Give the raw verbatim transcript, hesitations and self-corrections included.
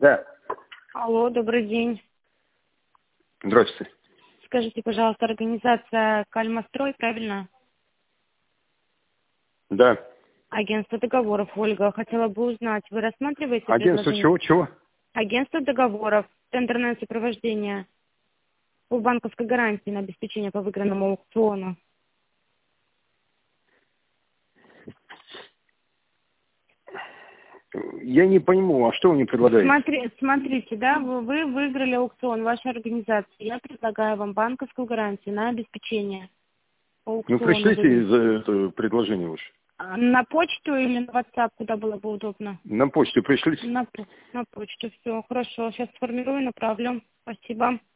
Да. Алло, добрый день. Здравствуйте. Скажите, пожалуйста, организация Кальмастрой, правильно? Да. Агентство договоров, Ольга. Хотела бы узнать, вы рассматриваете Агентство предложение? чего? Чего? Агентство договоров, тендерное сопровождение по банковской гарантии на обеспечение по выигранному аукциону. Я не пойму, а что вы мне предлагаете? Смотри, смотрите, да, вы, вы выиграли аукцион, ваша организация. Я предлагаю вам банковскую гарантию на обеспечение по Ну, аукциону. пришлите Вы- за это предложение лучше. А, На почту или на WhatsApp, куда было бы удобно? На почту пришлите. На, по- на почту, все, хорошо. Сейчас сформирую, направлю. Спасибо.